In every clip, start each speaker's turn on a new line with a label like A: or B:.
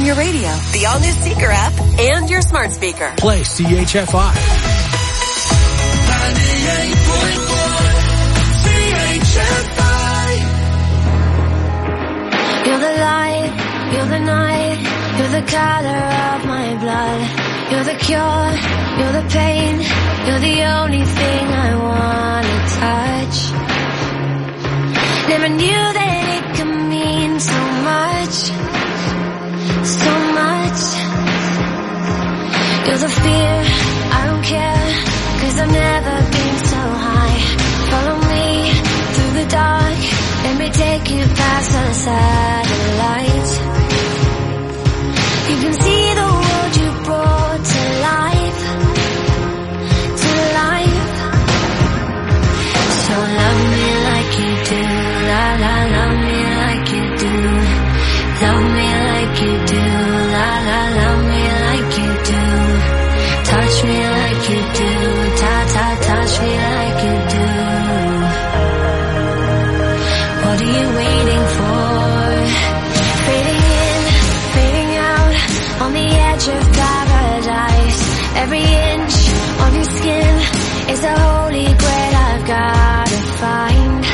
A: on your radio, the all-new Seeker app, and your smart speaker.
B: Play CHFI.
C: 98.1 CHFI.
D: You're the light, you're the night, you're the color of my blood. You're the cure, you're the pain, you're the only thing I wanna touch. Never knew that it could mean so much, so much. You're the fear, I don't care, 'cause I've never been so high. Follow me through the dark, let me take you past the satellite. You can see the world you brought to life, to life. So love me like you do, la la, love me like you do. Love me like you do, la la, love me like you do. Touch me like you do, ta ta, touch me like you do. What are you waiting for? Fading in, fading out, on the edge of paradise. Every inch on your skin is the holy grail I've gotta find.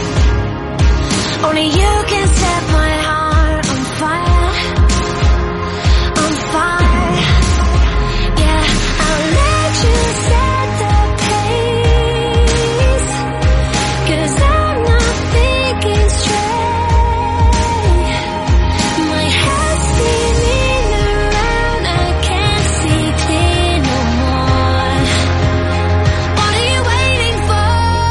D: Only you can set my heart on fire, on fire. Yeah, I'll let you set the pace, 'cause I'm not thinking straight. My head's spinning around, I can't see clear no more. What are you waiting for?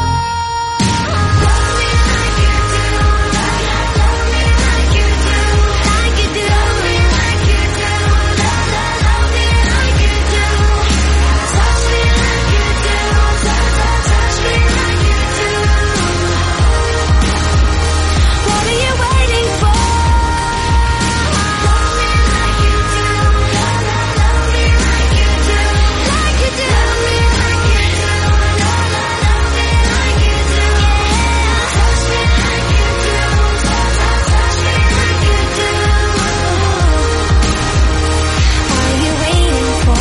D: Love me like you do, la la, love me like you do, like you do. Love me like you do, la la, love me like you do. Touch me like you do, ta ta, touch me like you do. What are you waiting for? Love me like you do, la la, love me like you do, like you do. Love me like you do, la la, love me like you do. Touch me like you do, ta ta, touch me like you do. What are you waiting for?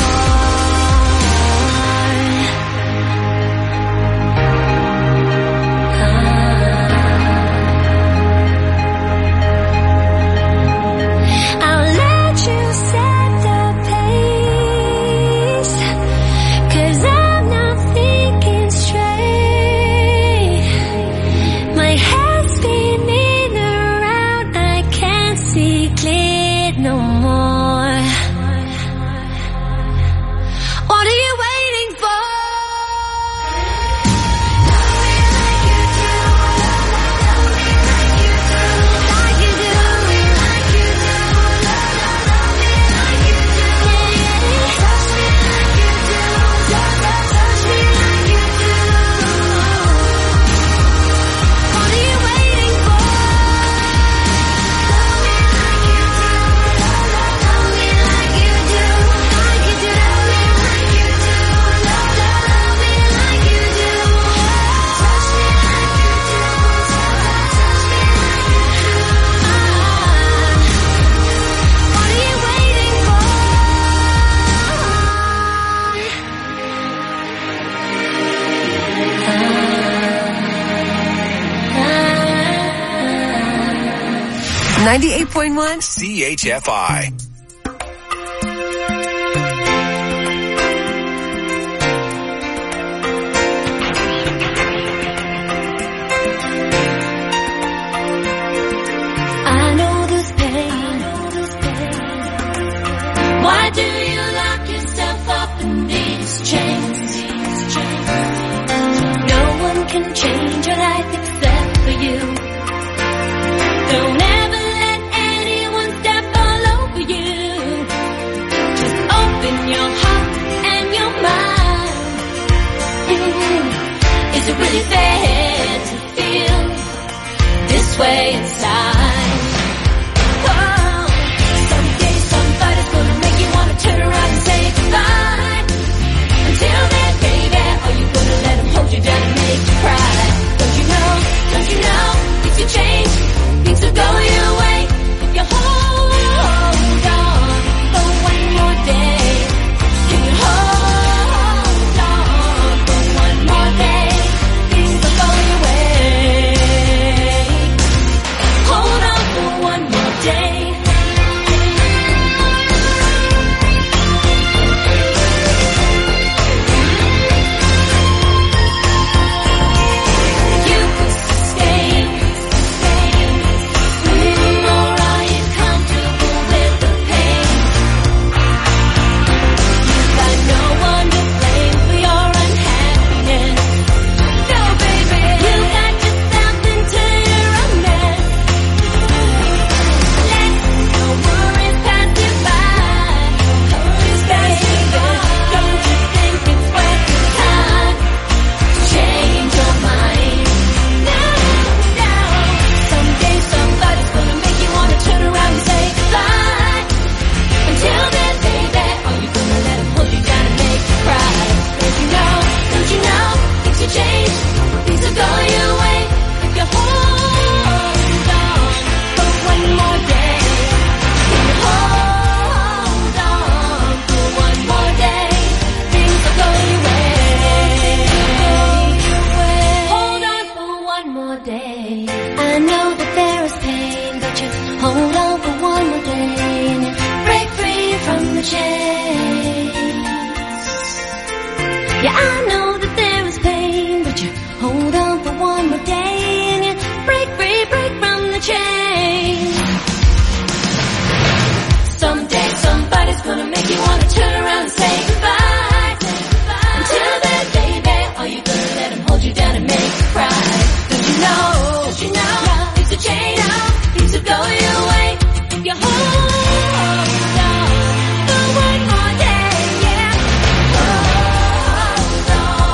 D: I'll let you set the pace, 'cause I'm not thinking straight. My head's spinning around, I can't see clear no more. What are you waiting for? Love me like you do, la la, love me like you do, like you do. Love me like you do, la la, love me like you do. Touch me like you do, ta ta, touch me like you do. What are you waiting for? Love me like you do, la la, love me like you do, like you do. Love me like you do, la la, love me like you do. Touch me like you do, ta ta, touch me like you do. What are you waiting for?
A: 98.1
B: CHFI.
D: I know this pain. Why do you lock yourself up in these chains? No one can change your life except for you. Don't ever let anyone step all over you. Just open your heart and your mind. Is it really fair to feel this way inside? Oh, someday somebody's gonna make you wanna turn around and say goodbye. Until then, baby, are you gonna let them hold you down and make you cry? Don't you know, things can change, things will go your way if you hold on. chance. Yeah, I know that there is pain, but you hold on for one more day and you break free, break from the chain. Someday somebody's gonna make you wanna turn around and say goodbye. Until then, baby, are you gonna let him hold you down and make you cry? Don't you know things will change, things will go your way if you hold on for one more day, yeah. Hold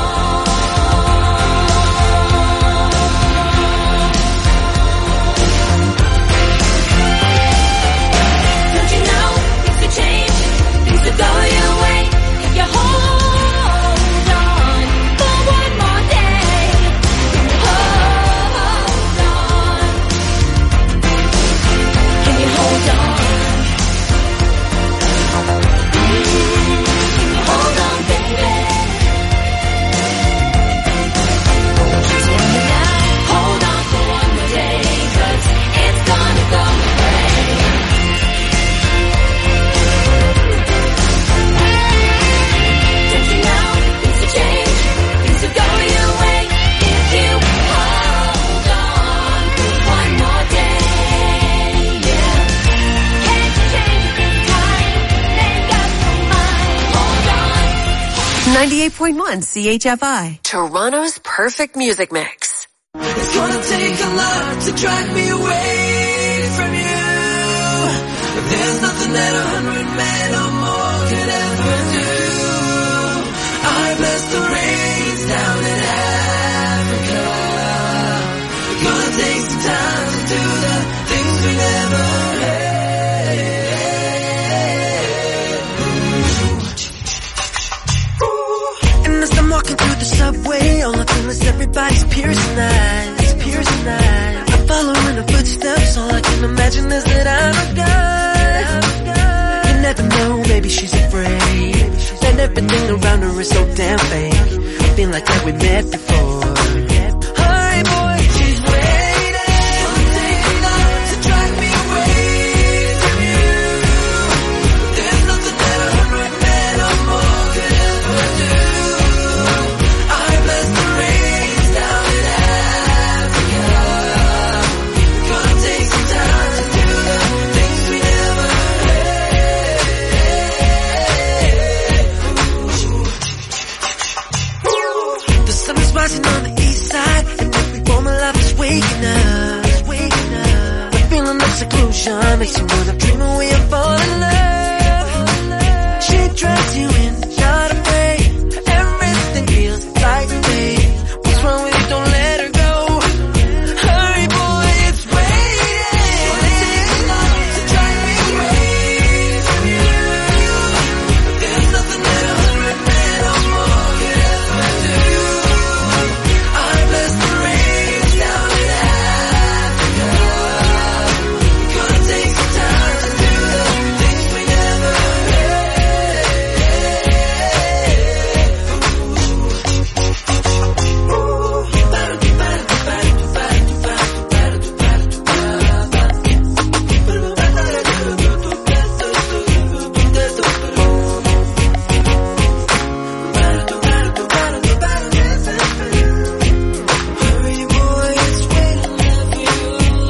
D: on. Don't you know things will change, things will go your way if you hold on for one more day. Hold on. Can you hold on? Hold on, baby. Hold on for one more day, 'cause it's gonna go away. Don't you know things will change, things will go your way if you hold on for one more day, yeah. Can't you change it this time? They've got no mind. Hold on.
A: 98.1 CHFI. Toronto's perfect music mix.
C: It's gonna take a lot to drag me away from you. But there's nothing that 100 men or more could ever do. I bless the rains down in Africa. It's gonna take some time to do the things we never had. And as I'm walking through the subway, all I feel is everybody's piercing eyes, piercing eyes. I'm following the footsteps, all I can imagine is that I'm a guy. You never know, maybe she's afraid, and everything around her is so damn fake. I feel like that we met before. Hi boy, she's waiting. Take a lot to drag me away from you. There's nothing that 100 men or more could ever do. I bless the rains down in Africa. Gonna take some time to do the things we never had. The sun is rising on the east side, and every moment life is waking up. The feeling of seclusion makes you wanna dream away and fall in love. She drags you in, not afraid. Everything feels like fate. What's wrong with you? Don't let her go. Hurry, boy, it's waiting. To drag me away from you. There's nothing that 100 men or more could ever do. I bless the rains down in Africa. Gonna take some time to do the things we never Hurry, boy, it's waiting for you.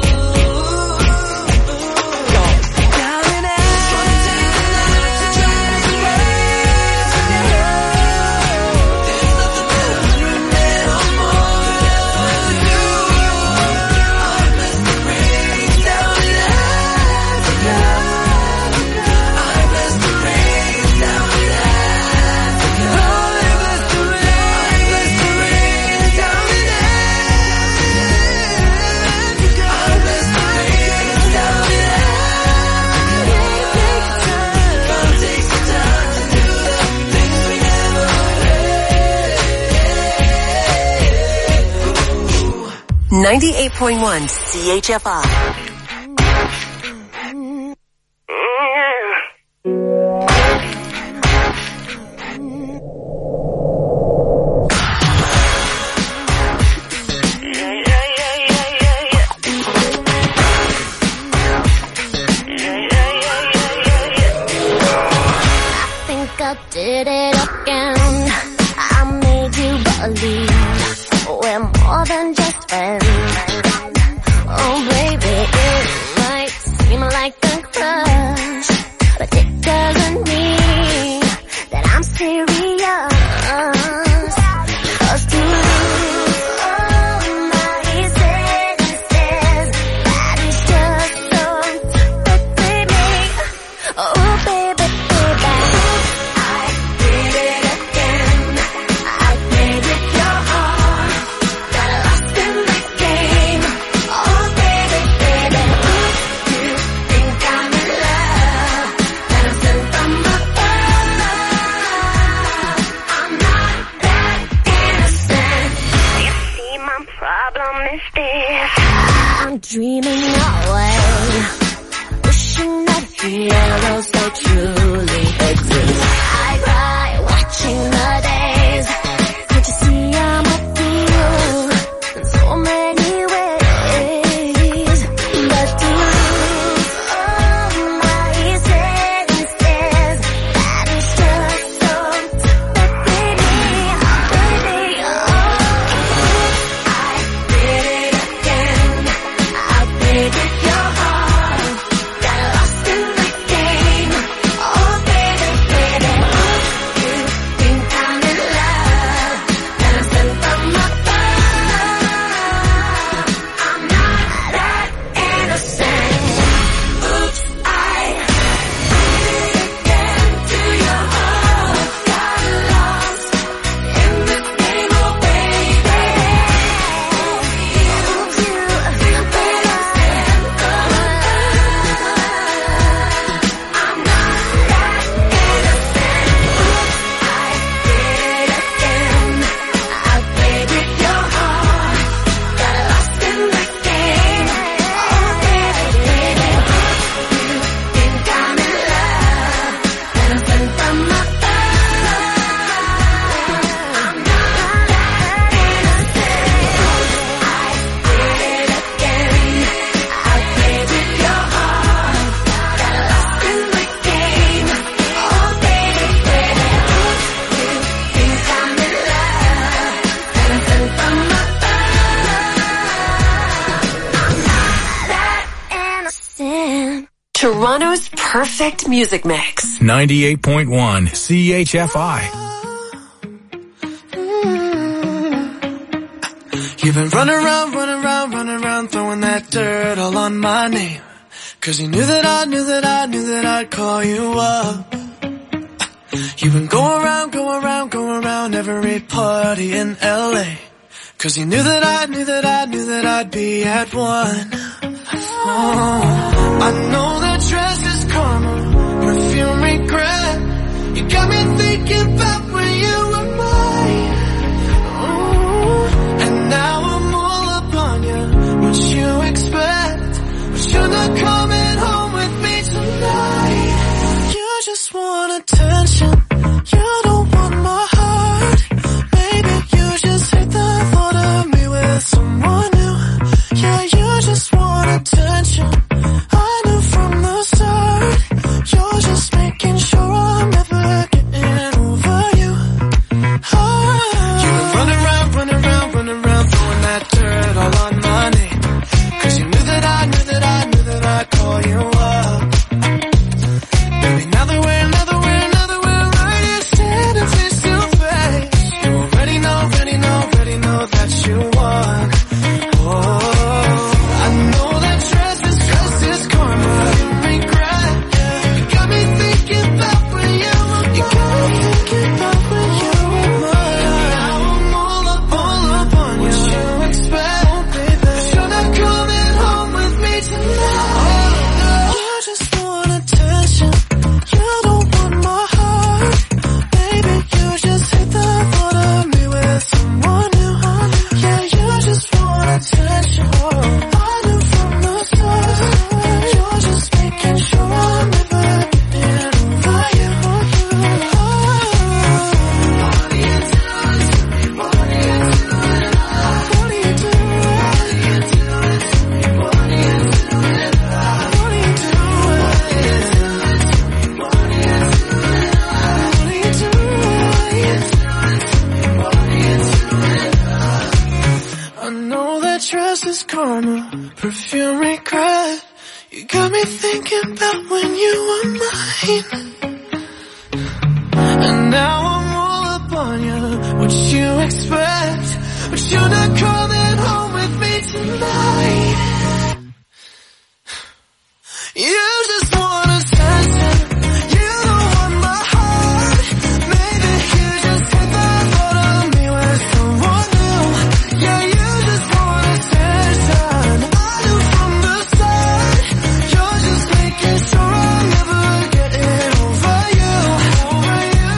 C: Down in Africa. To drag me away from you. There's nothing that 100 men or more could ever do. I bless the rains down in Africa. I bless the rains down in Africa. I bless the rains down in Africa. I bless the rains down in Africa. Gonna take some time to do the things we never had.
A: 98.1 CHFI.
D: I did it again. I made you believe we're more than just friends. Oh baby, it might seem like a crush, but it doesn't mean that I'm serious. 'Cause to lose all my senses, that is just so baby. Oh baby, baby, I did it again. I played with your heart, got lost in the game. Oh baby, baby, you think I'm in love, that I'm sent from above. I'm not that innocent. You see, my problem is this: I'm dreaming away, wishing that heroes they truly exist. I cry watching the days. Can't you see I'm with you in so many ways? But to lose all my senses, that is just so baby, baby. Oh, I did it again. I played with your heart, got lost in the game. Oh baby, baby, you think I'm in love, that I'm sent from above. I'm not that innocent. Oops, I did it again to your heart, got lost in the game. Oh baby, you think I'm in love. I'm not that innocent. I did it again. I played with your heart, got lost in the game. Oh baby, baby, you think I'm in love, that I'm sent from above. I'm not that innocent. I did it again. I played with your heart, got lost in the game. Oh baby, baby, you think I'm in love, that I'm sent from above. I'm not that innocent.
A: Toronto's perfect music mix.
B: 98.1 CHFI.
C: You've been running around, throwing that dirt all on my name. 'Cause you knew that I'd call you up. You've been going around every party in LA. 'Cause you knew that I'd be at one. Oh, I know that dress is karma, perfume regret. You got me thinking about when you were mine. And now I'm all up on you. What you expect? But you're not coming home with me tonight. You just want attention. You don't want my heart. Maybe you just hate the thought of me with someone new. Yeah, you just want attention. I knew from the start. You're just making sure I'm never getting over you. You've been running around, throwing that dirt all on my name. 'Cause you knew that I'd call you up. Baby, now that we're right here You got me thinking about when you were mine. And now I'm all up on you. What you expect? But you're not coming home with me tonight. You just want attention. You don't want my heart. Maybe you just hate the thought of me with someone new. Yeah, you just want attention. I knew from the start. You're just making sure I'll never get it over you. Over you.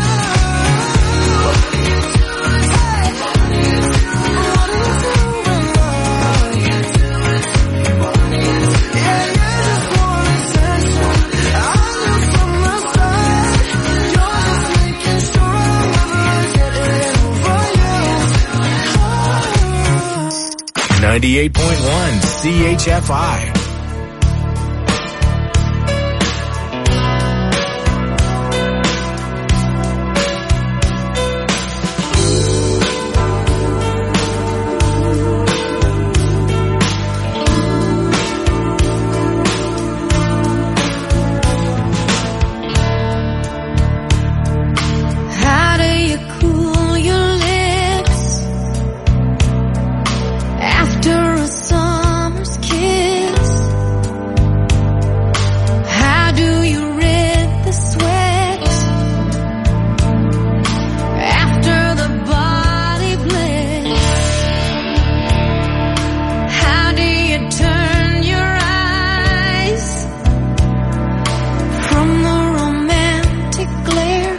B: Yeah, 98.1 CHFI.
D: How do you cool your lips after a summer's kiss? How do you rid the sweat after the body bliss? How do you turn your eyes from the romantic glare?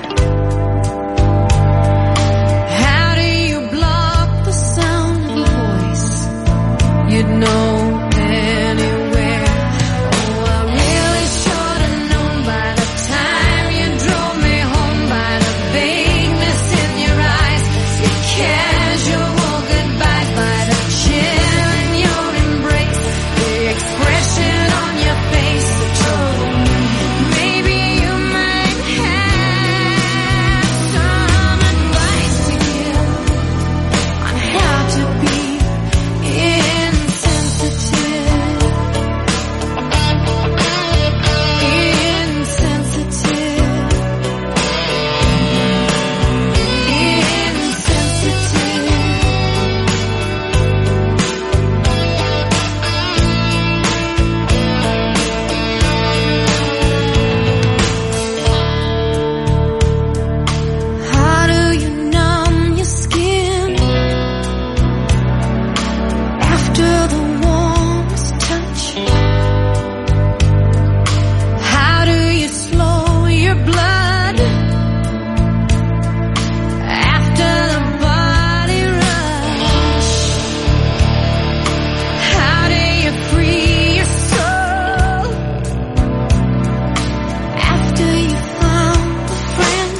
D: How do you block the sound of a voice you'd know anywhere? Oh, I really should have known by the time you drove me home, by the vagueness in your eyes, your casual goodbyes, by the chill in your embrace, the expression on your face that told me maybe you might have some advice to give on how to be insensitive. How do you numb your skin after the warmest touch? How do you slow your blood after the body rush? How do you free your soul after you found a friend?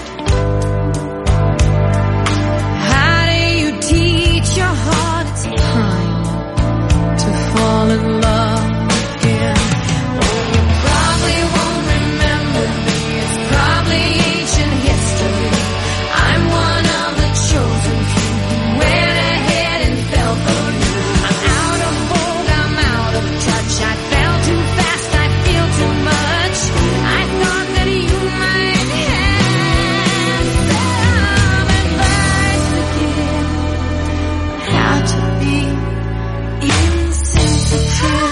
D: How do you teach your heart it's time to fall in love again? Oh, you probably won't remember me. It's probably ancient history. I'm one of the chosen few who went ahead and fell for you. I'm out of vogue, I'm out of touch. I fell too fast, I feel too much. I thought that you might have some advice to give how to be insensitive.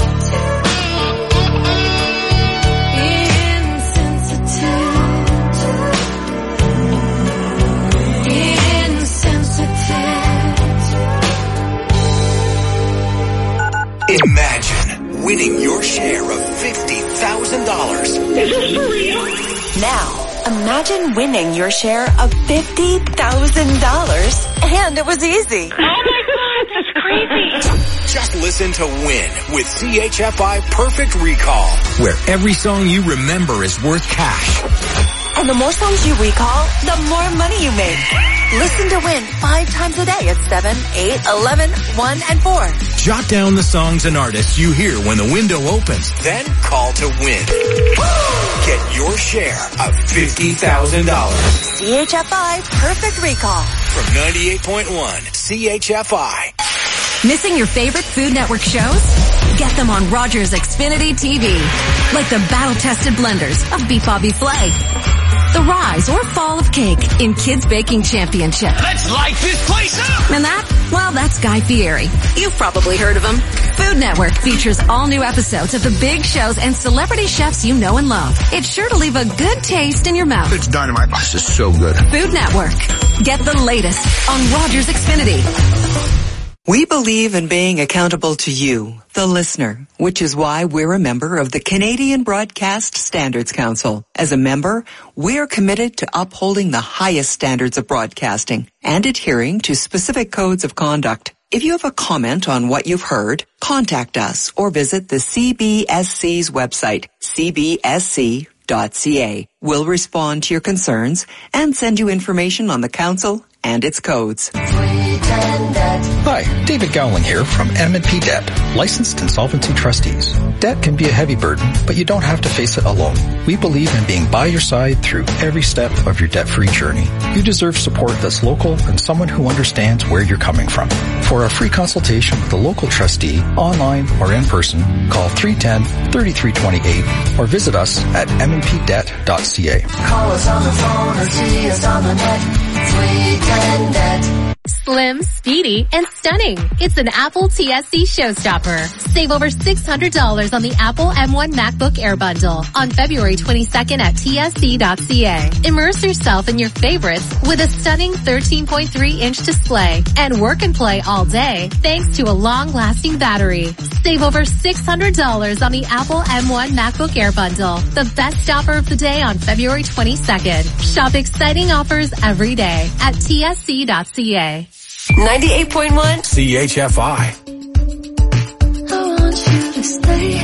B: Imagine winning your share of $50,000.
A: Now, imagine winning your share of $50,000. And it was easy.
E: Oh my God, that's crazy.
B: Just listen to Win with CHFI Perfect Recall, where every song you remember is worth cash.
A: And the more songs you recall, the more money you make. Listen to Win 5 times a day at 7, 8, 11, 1, and 4.
B: Jot down the songs and artists you hear when the window opens. Then call to win. Get your share of $50,000.
A: CHFI Perfect Recall.
B: From 98.1 CHFI.
F: Missing your favorite Food Network shows? Get them on Rogers Xfinity TV. Like the battle-tested blenders of Beat Bobby Flay. The rise or fall of cake in Kids Baking Championship.
B: Let's light this place up!
F: And that, well, that's Guy Fieri. You've probably heard of him. Food Network features all new episodes of the big shows and celebrity chefs you know and love. It's sure to leave a good taste in your mouth.
G: It's dynamite. This is so good.
F: Food Network. Get the latest on Rogers Xfinity.
H: We believe in being accountable to you, the listener, which is why we're a member of the Canadian Broadcast Standards Council. As a member, we're committed to upholding the highest standards of broadcasting and adhering to specific codes of conduct. If you have a comment on what you've heard, contact us or visit the CBSC's website, cbsc.ca. We'll respond to your concerns and send you information on the council and its codes.
I: Hi, David Gowling here from M&P Debt, licensed insolvency trustees. Debt can be a heavy burden, but you don't have to face it alone. We believe in being by your side through every step of your debt-free journey. You deserve support that's local and someone who understands where you're coming from. For a free consultation with a local trustee, online or in person, call 310-3328 or visit us at mnpdebt.ca.
C: Call us on the phone or see us on the net. 310-DEBT.
J: Slim, speedy, and stunning. It's an Apple TSC showstopper. Save over $600 on the Apple M1 MacBook Air bundle on February 22nd at tsc.ca. Immerse yourself in your favorites with a stunning 13.3-inch display and work and play all day thanks to a long-lasting battery. Save over $600 on the Apple M1 MacBook Air bundle, the best offer of the day on February 22nd. Shop exciting offers every day at tsc.ca.
A: 98.1
B: CHFI.
D: I want you to stay.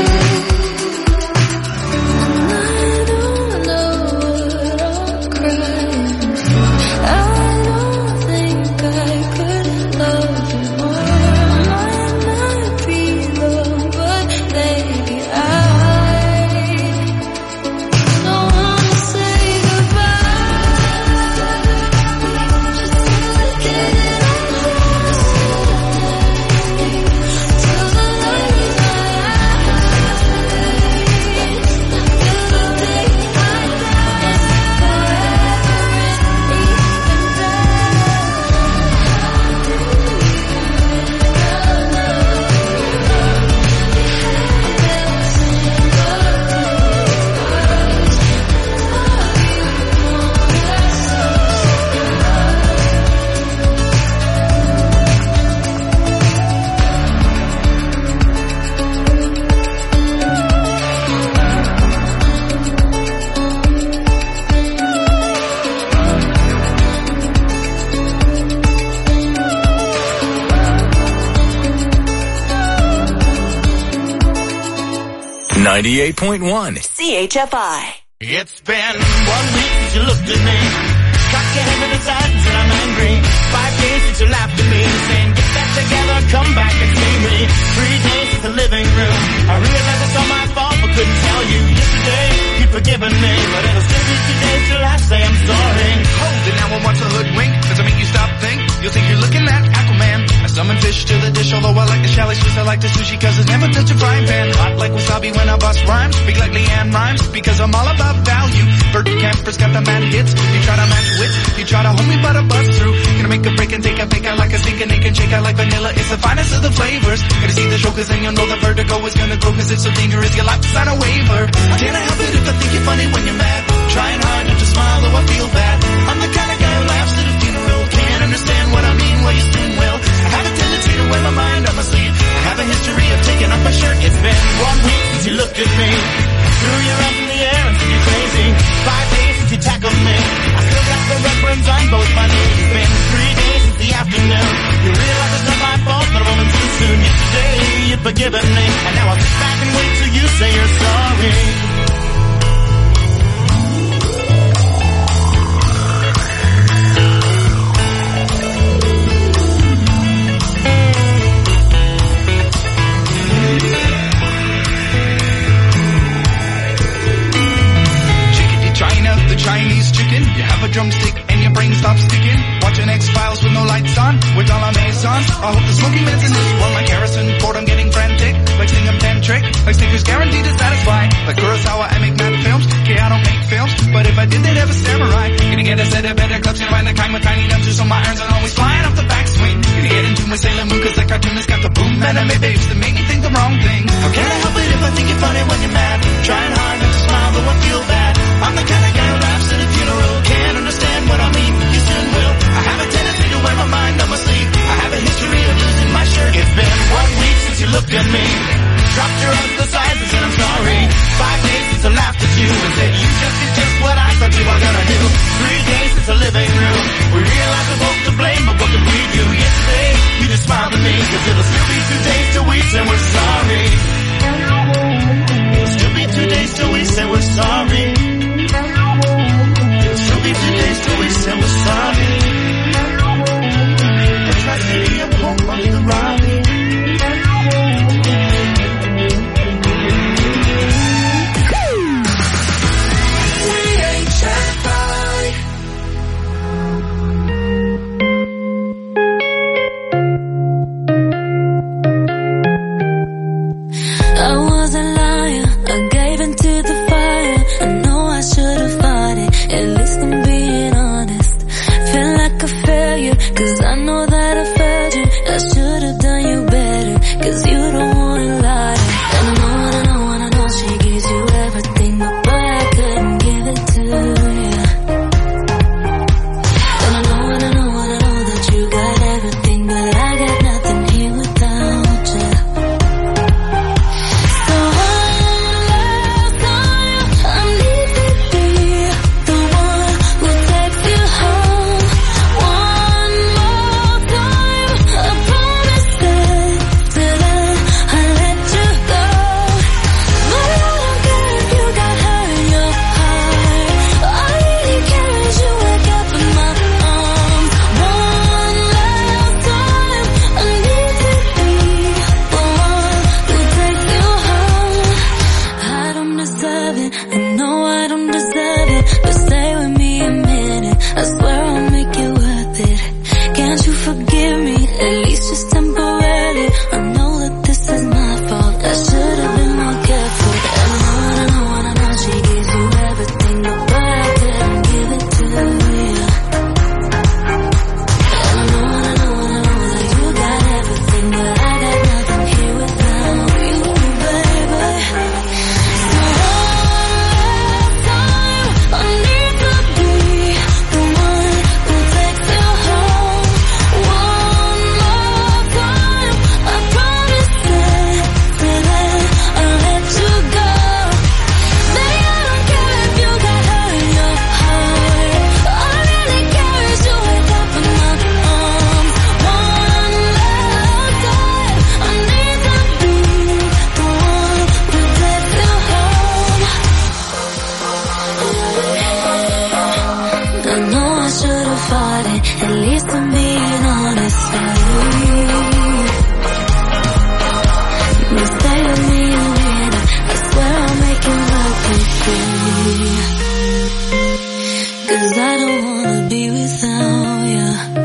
D: Cry.
B: 98.1
A: CHFI.
K: It's been 1 week since you looked at me. Cock your head to the side and said I'm angry. 5 days since you laughed at me, saying get that together, come back and see me. 3 days since the living room. I realized it's all my fault but couldn't tell you. Yesterday you'd forgiven me, but it'll still be 2 days till I say I'm sorry.
L: Hold it, now I want to hoodwink. Does it make you stop think? You'll think you're looking at Aquaman. I summon fish to the dish, although I like the chalet Swiss, I like the sushi cause it's never touch a frying pan. Hot like wasabi when I bust rhymes, speak like Leanne Rhymes, because I'm all about value. Bert Camper's got the mad hits. You try to match wits, you try to hold me but I bust through. Gonna make a break and take a fake out like a sink and can shake out like vanilla. It's the finest of the flavors. Gonna see the show cause then you'll know the vertigo is gonna grow cause it's so dangerous. You'll have to sign a waiver. Can't I help it if I think you're funny when you're mad? Trying hard not to smile though I feel bad. I'm the kind of guy who laughs at a funeral. Can't understand what I mean, well you soon will. I have a tendency to wear my mind on my sleeve. I have a history of taking off my shirt. It's been 1 week since you looked at me. Threw your arms in the air and said you're crazy. 5 days since you tackled me. I still got the red burns on both my knees. It's been 3 days since the afternoon. You realize it's not my fault, but I'm rolling too soon. Yesterday you'd forgiven me, and now I'll sit back and wait till you say you're sorry. Chinese chicken, you have a drumstick and your brain stops sticking. Watching X-Files with no lights on, with all our Amazons. I hope the smoky man's in this one like Harrison Ford. I'm getting frantic, like singing tantric, like Snickers guaranteed to satisfy. Like Kurosawa, I make mad films. Okay, I don't make films, but if I did, they'd have a samurai. Gonna get a set of better clubs and find the kind with tiny numbers, so my irons are always flying off the backswing. Gonna get into my Sailor Moon cause that cartoon has got the boom anime babes that make me think the wrong thing. How can I help it if I think you're funny when you're mad? Trying hard not to smile, though I feel bad. I'm the kind of guy who laughs at a funeral. Can't understand what I mean, you soon will. I have a tendency to wear my mind on my sleeve. I have a history of losing my shirt. It's been 1 week since you looked at me. Dropped your arms to the side and said I'm sorry. 5 days since I laughed at you and said you just did just what I thought you were gonna do. 3 days since the living room. We realized we're both to blame, but what did we do? Yesterday, you just smiled at me, cause it'll still be 2 days till we say we're
D: At least I'm being honest with you. You stay with me a minute, I swear I'll make it work for free. 'Cause I don't wanna be without you.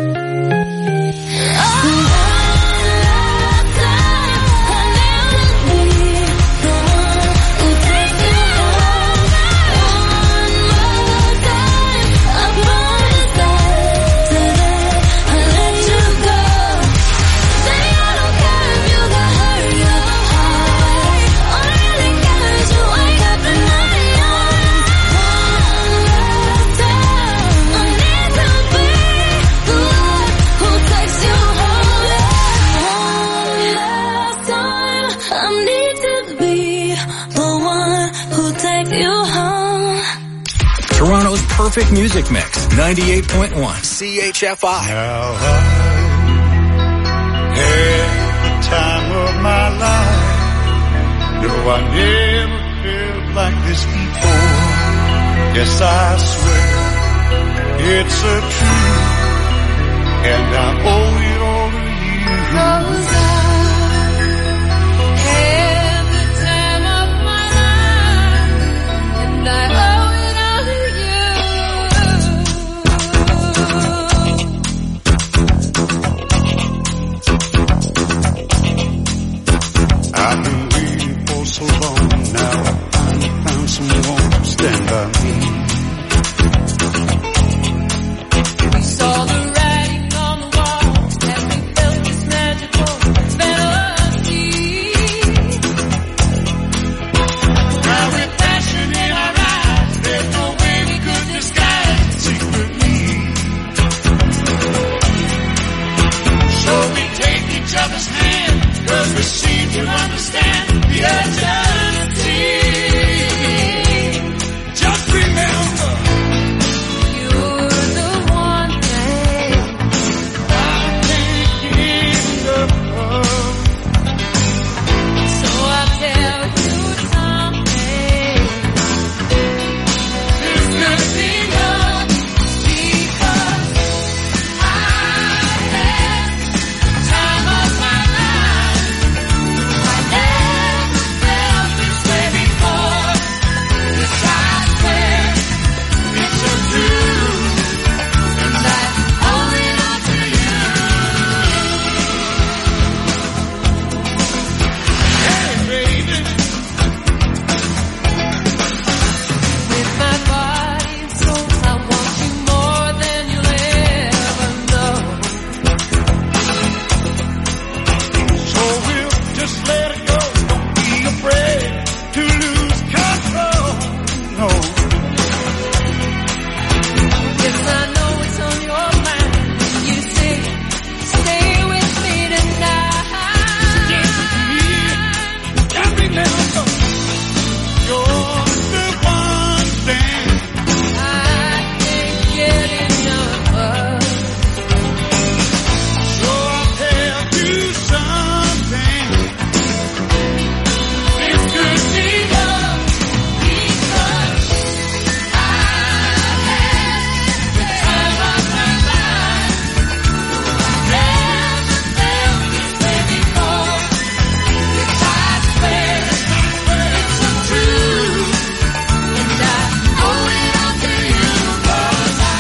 B: Toronto's perfect music mix, 98.1 CHFI.
M: Now I had the time of my life. No, I never felt like this before. Yes, I swear it's a truth, and I owe it all to you. 'Cause I had the time of my life, and I owe it all to you. I've been waiting for so long now. I finally found someone to stand by me. We saw the writing on the wall as we felt this magical melody. Now with passion in our eyes, there's no way we could disguise it secretly. So we take each other's hand, 'cause we seem to understand the urgency. Just remember, you're the one thing I can't give up on. So I'll tell you something. This could be love, because I had the time of my life. I never felt this way before. Yes, I swear it's so true, and I owe it all to you. Hey, baby. With my body and soul, I want you more than you'll ever know. So we'll just let it go. Don't be afraid to lose control. No. Yes, I know it's on your mind. You say, stay with me tonight. Stay with me. Just remember, you're the one thing I can't get enough of. So I'll tell you something. This could be love, because I had the time of my life. Never felt this way before. Yes, I swear it's so true, and I owe it all to you. 'Cause I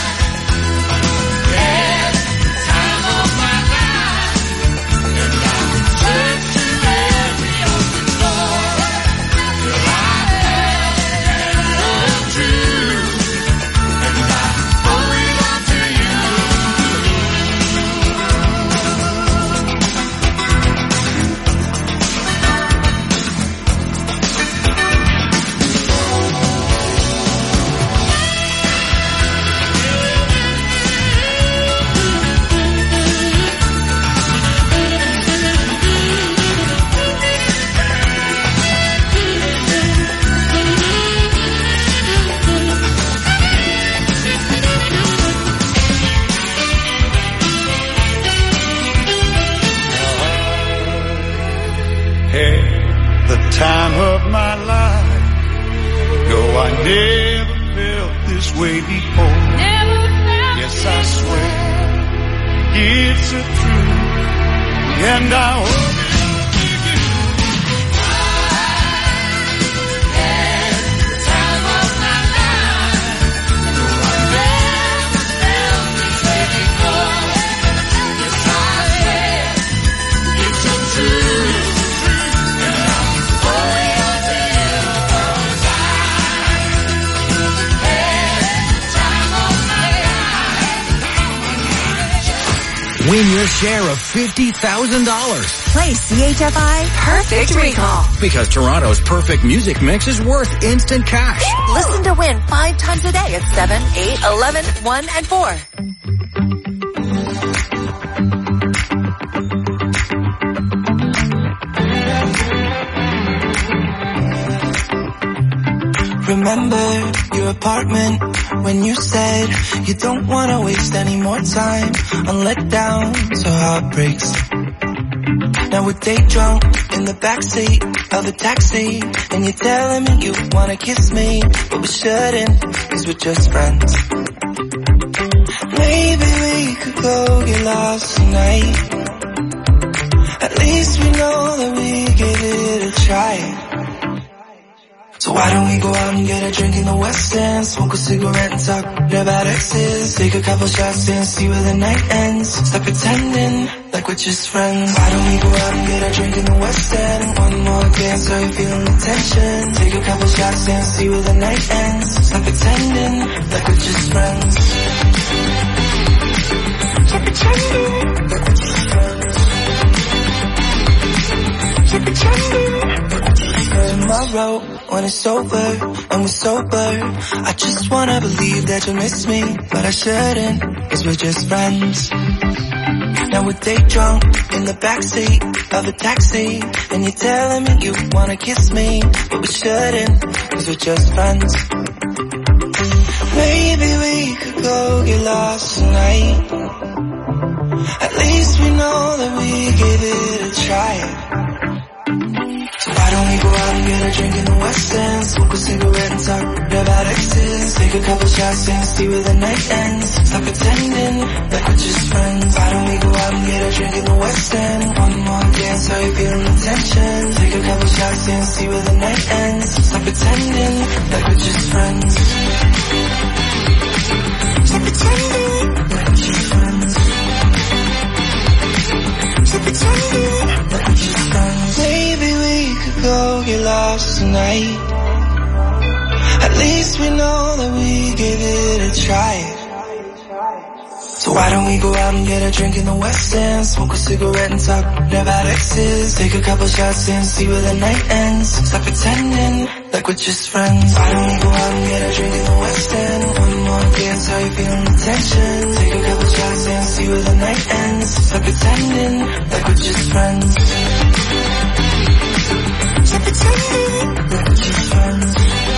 M: had the time of my life, and I searched through every open door till I found true, and I owe it all to you. Had the time of my life. No, I never felt this way before. Yes, I swear
K: It's a truth, and I hope
B: Win your share of $50,000.
A: Play CHFI Perfect Recall.
B: Because Toronto's perfect music mix is worth instant cash.
A: Listen to win 5 times a day at 7, 8, 11, 1, and 4.
C: Remember your apartment when you said you don't want to waste any more time on letdowns or heartbreaks. Now we're day drunk in the backseat of a taxi, and you're telling me you want to kiss me, but we shouldn't, cause we're just friends. Maybe we could go get lost tonight. At least we know that we gave it a try. So why don't we go out and get a drink in the West End, smoke a cigarette and talk about exes, take a couple shots and see where the night ends, stop pretending like we're just friends. Why don't we go out and get a drink in the West End, one more dance, are you feeling the tension, take a couple shots and see where the night ends, stop pretending like we're just friends. Stop pretending like we're just friends. Stop pretending like we're just friends. Tomorrow when it's over and we're sober, I just wanna believe that you'll miss me, but I shouldn't, cause we're just friends. Now we're day drunk in the backseat of a taxi, and you're telling me you wanna kiss me, but we shouldn't, cause we're just friends. Maybe we could go get lost tonight. At least we know that we gave it a try. So why don't we go out and get a drink in the West End, smoke a cigarette and talk about exes, take a couple shots and see where the night ends, stop pretending like we're just friends. Why don't we go out and get a drink in the West End, one more dance, are you feeling the tension, take a couple shots and see where the night ends, stop pretending like we're just friends. Stop pretending like we're just friends. Stop pretending like we're just friends. Maybe we could go get lost tonight. At least we know that we gave it a try. So why don't we go out and get a drink in the West End, smoke a cigarette and talk about exes, take a couple shots and see where the night ends, stop pretending like we're just friends. Why don't we go out and get a drink in the West End, one more dance, are you feeling the tension, take a couple shots and see where the night ends, stop pretending like we're just friends. Stop pretending like we're just friends.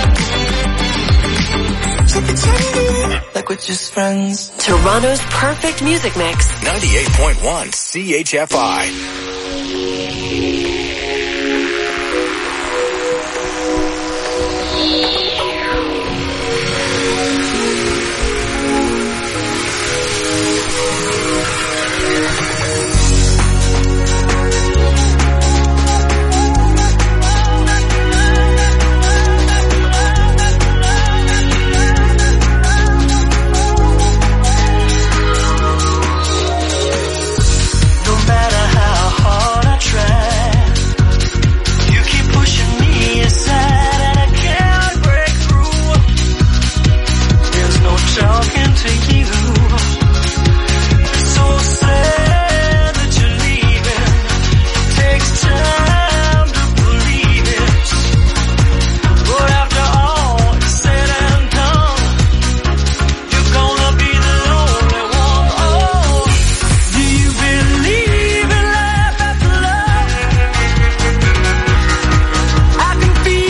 C: Stop pretending like we're just friends.
A: Toronto's perfect music mix.
B: 98.1 CHFI.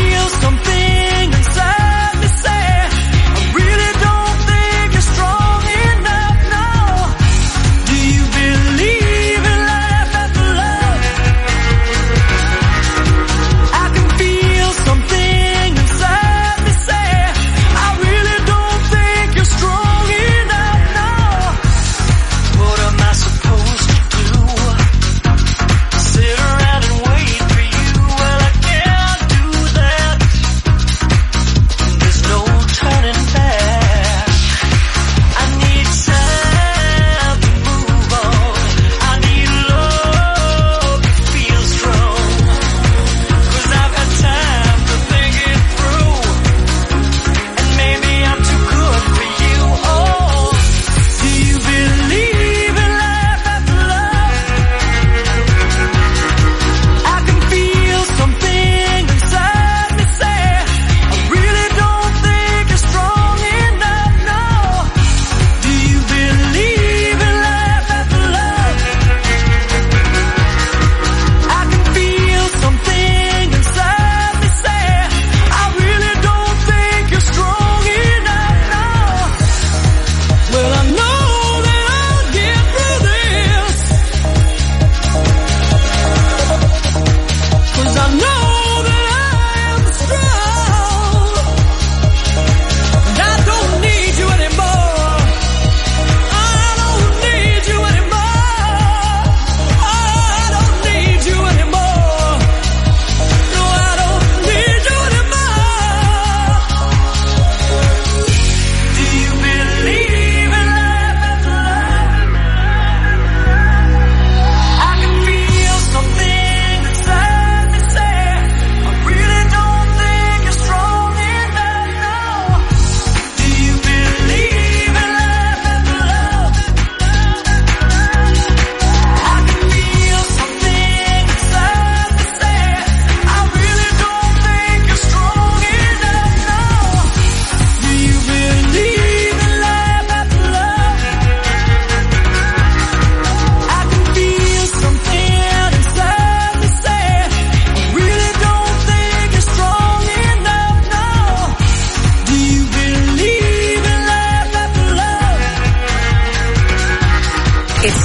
C: Strong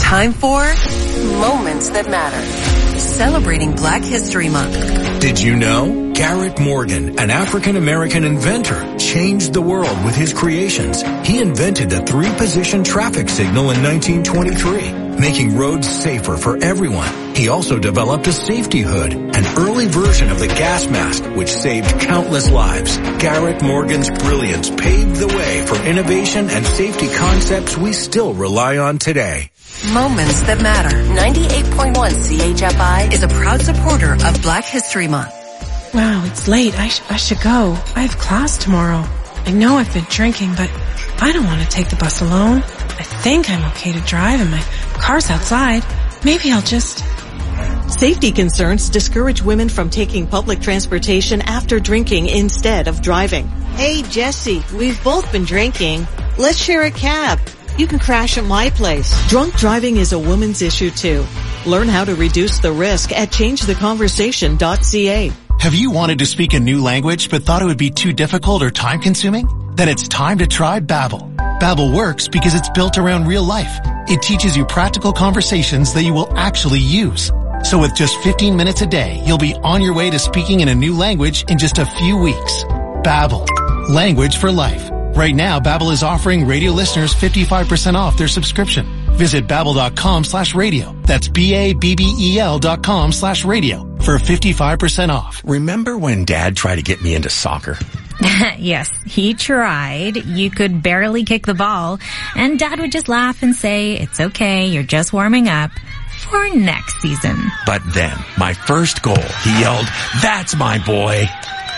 A: Time for Moments That Matter. Celebrating Black History Month.
B: Did you know? Garrett Morgan, an African-American inventor, changed the world with his creations. He invented the 3-position traffic signal in 1923, making roads safer for everyone. He also developed a safety hood, an early version of the gas mask, which saved countless lives. Garrett Morgan's brilliance paved the way for innovation and safety concepts we still rely on today.
A: Moments That Matter. 98.1 CHFI is a proud supporter of Black History Month.
N: Wow, it's late. I should go. I have class tomorrow. I know I've been drinking, but I don't want to take the bus alone. I think I'm okay to drive and my car's outside. Maybe I'll just...
O: Safety concerns discourage women from taking public transportation after drinking instead of driving. Hey, Jesse, we've both been drinking. Let's share a cab. You can crash at my place. Drunk driving is a woman's issue too. Learn how to reduce the risk at changetheconversation.ca.
P: Have you wanted to speak a new language but thought it would be too difficult or time-consuming? Then it's time to try Babbel. Babbel works because it's built around real life. It teaches you practical conversations that you will actually use. So with just 15 minutes a day, you'll be on your way to speaking in a new language in just a few weeks. Babbel. Language for life. Right now, Babbel is offering radio listeners 55% off their subscription. Visit Babbel.com/radio. That's BABBEL.com/radio for 55% off.
Q: Remember when Dad tried to get me into soccer?
R: Yes, he tried. You could barely kick the ball, and Dad would just laugh and say, "It's okay, you're just warming up for next season."
Q: But then, my first goal, he yelled, "That's my boy!"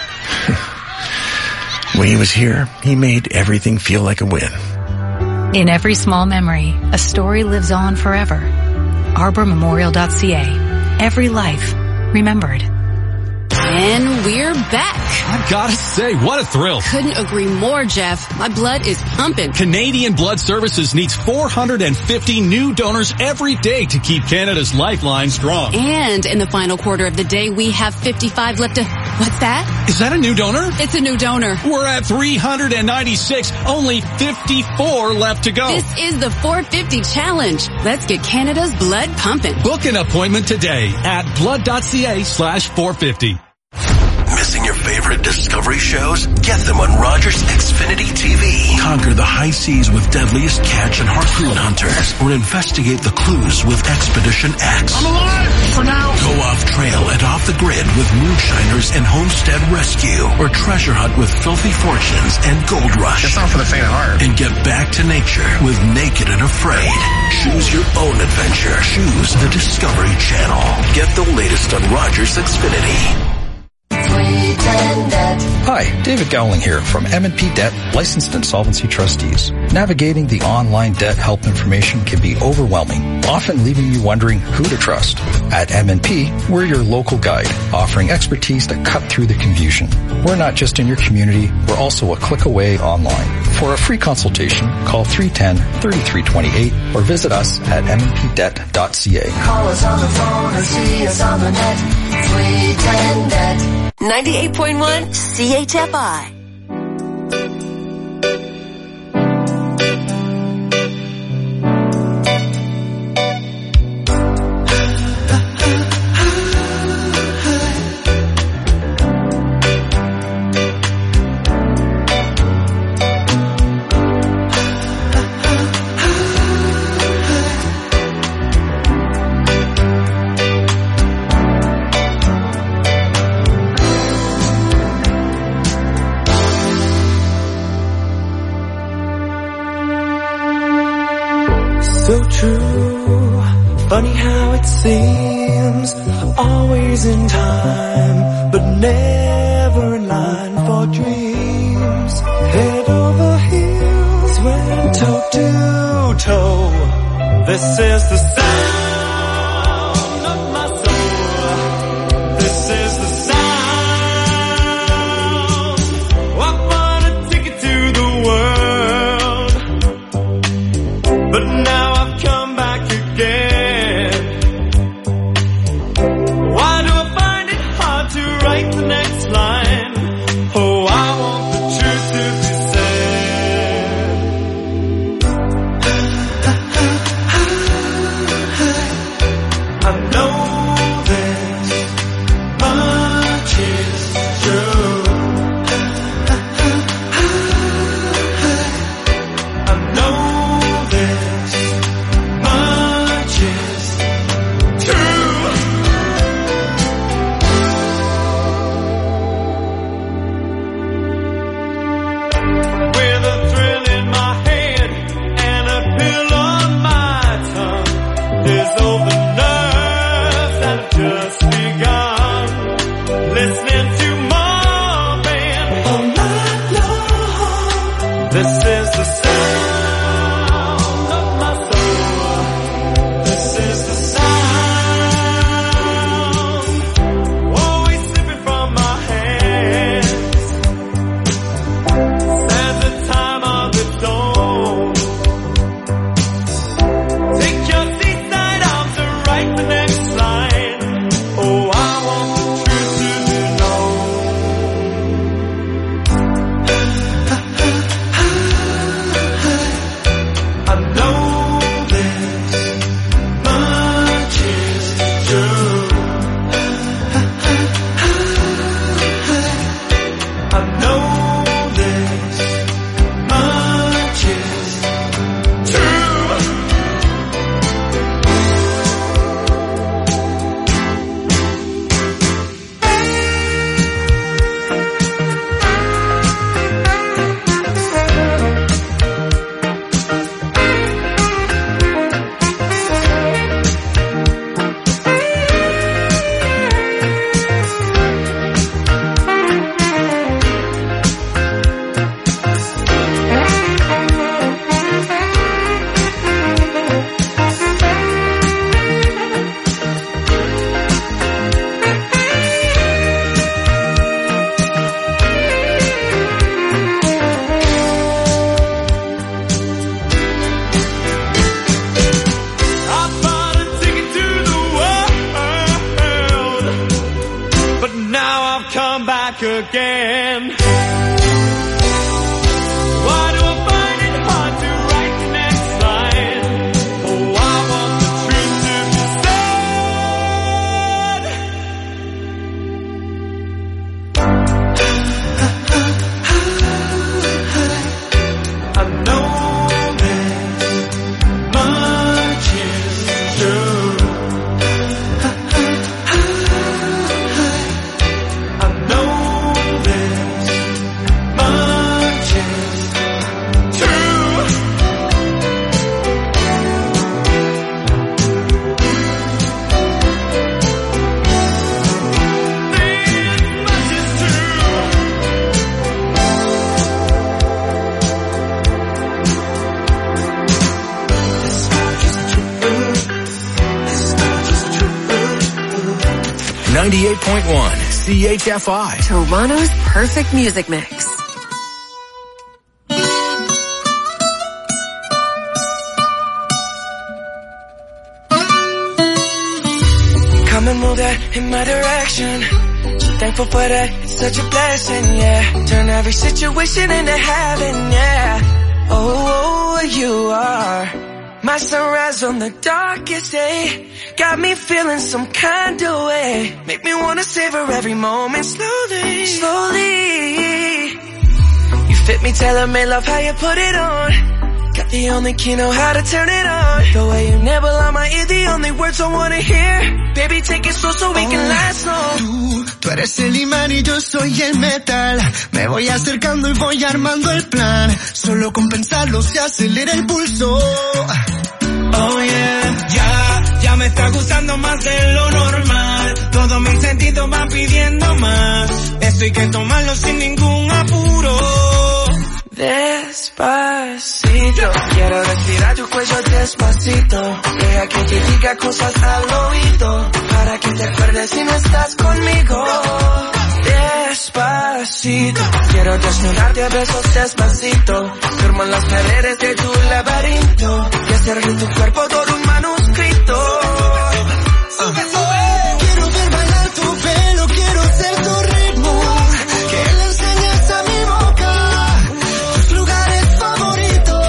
Q: When he was here, he made everything feel like a win.
S: In every small memory, a story lives on forever. ArborMemorial.ca. Every life remembered.
T: And we're back.
U: I gotta say, what a thrill.
T: Couldn't agree more, Jeff. My blood is pumping.
U: Canadian Blood Services needs 450 new donors every day to keep Canada's lifeline strong.
T: And in the final quarter of the day, we have 55 left to... What's that?
U: Is that a new donor?
T: It's a new donor.
U: We're at 396. Only 54 left to go.
T: This is the 450 challenge. Let's get Canada's blood pumping.
U: Book an appointment today at blood.ca/450.
V: Missing your favorite Discovery shows? Get them on Rogers Xfinity TV. Conquer the high seas with deadliest catch and harpoon hunters, or investigate the clues with Expedition X.
L: I'm alive for now.
V: Go off trail and off the grid with Moonshiners and Homestead Rescue, or treasure hunt with Filthy Fortunes and Gold Rush.
L: It's not for the faint of heart.
V: And get back to nature with Naked and Afraid. Choose your own adventure. Choose the Discovery Channel. Get the latest on Rogers Xfinity.
I: Hi, David Gowling here from M&P Debt, licensed insolvency trustees. Navigating the online debt help information can be overwhelming, often leaving you wondering who to trust. At M&P, we're your local guide, offering expertise to cut through the confusion. We're not just in your community, we're also a click away online. For a free consultation, call 310-3328 or visit us at mnpdebt.ca.
C: Call us on the phone or see us on the net. 310-DEBT.
A: 98.1 CHFI.
C: So true, funny how it seems, always in time, but never in line for dreams. Head over heels, went toe to toe. This is the sound of my soul. This is the sound. I wanna take it to the world, but now come back again. Why do I find it hard to write the next line? Oh, I want the truth to be said.
K: again. Why do I find it hard to write the next line? Oh, I want the truth to be said. I know this much is true. I know this much is true. This much is true. This much is true. This much is true.
B: 98.1 CHFI.
A: Toronto's perfect music mix.
C: Come and move that in my direction. So thankful for that, it's such a blessing, yeah. Turn every situation into heaven, yeah. Oh, you are my sunrise on the darkest day. Got me feeling some kind of way. Make me wanna savor every moment slowly, slowly. You fit me, tailor-made, love how you put it on. Got the only key, know how to turn it on. The way you nibble on my ear, the only words I wanna hear. Baby, take it slow so we can last long.
E: Tú eres el imán y yo soy el metal. Me voy acercando y voy armando el plan. Solo con pensarlo se acelera el pulso.
K: Oh yeah, ya me está gustando más de lo normal. Todos mis sentidos van pidiendo más. Esto hay que tomarlo sin ningún apuro.
C: Despacito, quiero respirar tu cuello despacito. Deja que te diga cosas al oído, para que te acuerdes si no estás conmigo. Despacito, quiero desnudarte a besos despacito. Firmo en las paredes de tu laberinto y hacer de tu cuerpo todo un manuscrito.
E: Quiero ver bailar tu pelo, quiero ser tu ritmo. Que le enseñes a mi boca tus lugares favoritos.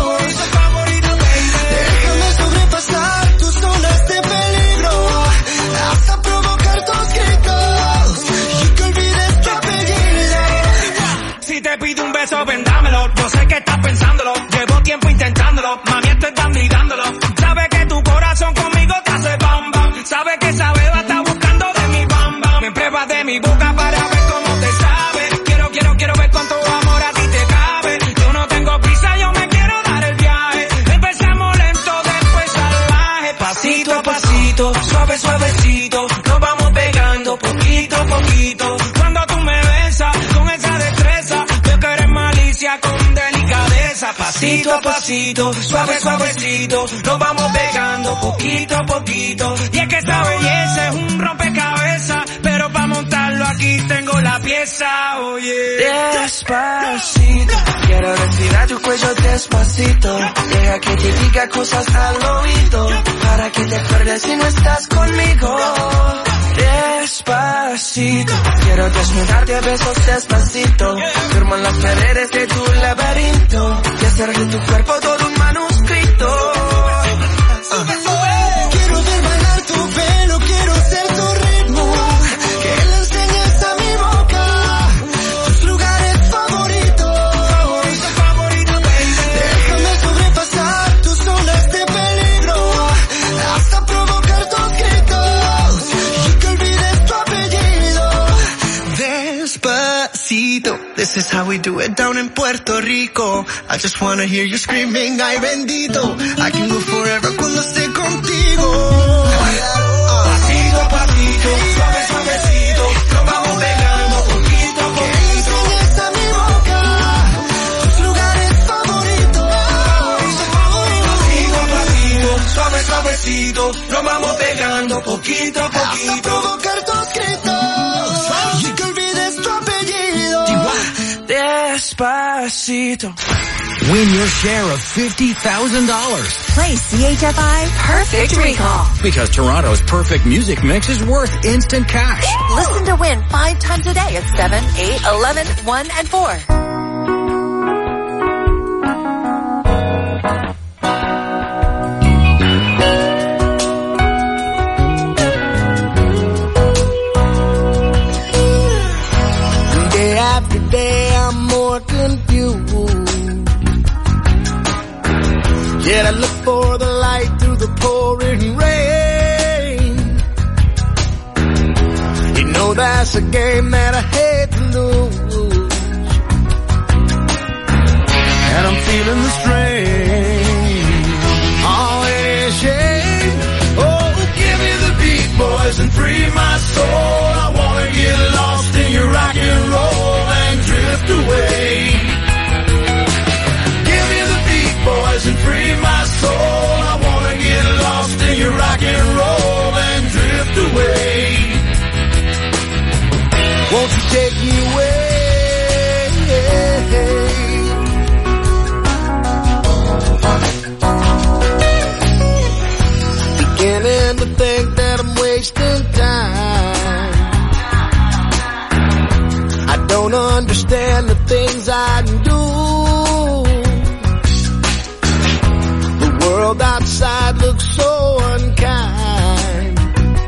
E: Déjame sobrepasar tus zonas de peligro, hasta provocar tus gritos y que olvides tu apellido.
K: Si te pido un beso, ven dámelo. Yo sé que estás pensándolo, llevo tiempo intentándolo. Mami, estoy dando y dándolo. Sabes que tu corazón conmigo te hace bam bam. Sabes que esa beba está buscando de mi bam bam. Me prueba de mi boca para ver cómo te sabe. Quiero ver cuánto amor a ti te cabe. Yo no tengo prisa, yo me quiero dar el viaje. Empezamos lento, después salvaje. Pasito a pasito, suave suavecito, nos vamos pegando poquito a poquito. Cuando tú me besas con esa destreza, veo que eres malicia con delicadeza. Pasito a pasito, suave suavecito, nos vamos pegando poquito a poquito. Y es que esta belleza es un rompecabezas, pero para montarlo aquí tengo la pieza, oye.
C: Despacito, quiero respirar tu cuello despacito. Deja que te diga cosas al oído, para que te acuerdes si no estás conmigo. Despacito, quiero desnudarte a besos despacito. Firmo en las paredes de tu laberinto y hacer de tu cuerpo todo un manuscrito.
E: Quiero ver bailar tu pelo, quiero ser tu ritmo. Que le enseñes a mi boca tus lugares favoritos. Déjame sobrepasar tus zonas de peligro, hasta provocar tus gritos y que olvides tu apellido. Despacito, this is how we do it down in Puerto Rico. I just wanna hear you screaming, ay bendito. I can go forever cuando esté contigo.
K: Pasito a pasito, suave suavecito, nos vamos pegando poquito a poquito.
E: Que enseñes a mi boca tus lugares favoritos.
K: Pasito a pasito, suave suavecito, nos vamos pegando poquito a poquito.
E: Hasta provocar tus gritos y que olvides tu apellido.
C: Despacito.
B: Win your share of $50,000.
A: Play CHFI Perfect Recall.
B: Because Toronto's perfect music mix is worth instant cash.
A: Listen to win 5 times a day at 7, 8, 11, 1, and 4.
E: Day after day, I'm more confused. Yet I look for the light through the pouring rain. You know that's a game that I hate to lose. And I'm feeling the strain. Oh, it is shame. Oh, give me the beat, boys, and free my soul. I wanna get lost in your rock and roll and drift away. Give me the beat, boys, and free my soul. I wanna get lost in your rock and roll and drift away. Won't you take me away? Beginning to think that I'm wasting time. I don't understand the things I do. The world outside looks so unkind.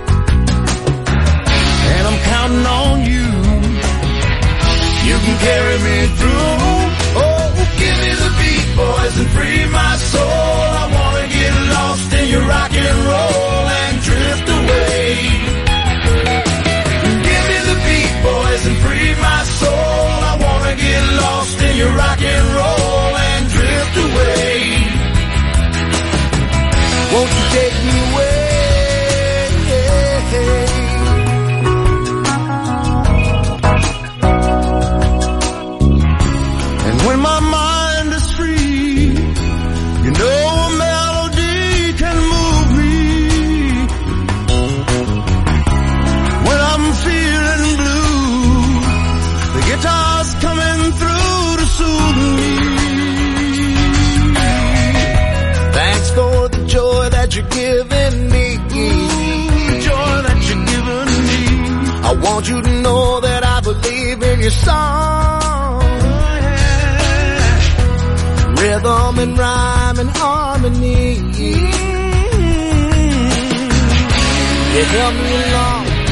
E: And I'm counting on you. You can carry me through. Oh, give me the beat, boys, and free my soul. I wanna get lost in your rock and roll and drift away. Give me the beat, boys, and free my soul. I wanna get lost in your rock and roll and drift away. Won't you take me away? And when my mind is free, you know a melody can move me. When I'm feeling blue, the guitar's coming through to soothe me. Thanks for the joy that you're giving me. The joy that you're giving me. I want you to know that I believe in your song. Rhythm and rhyme and harmony. You help me along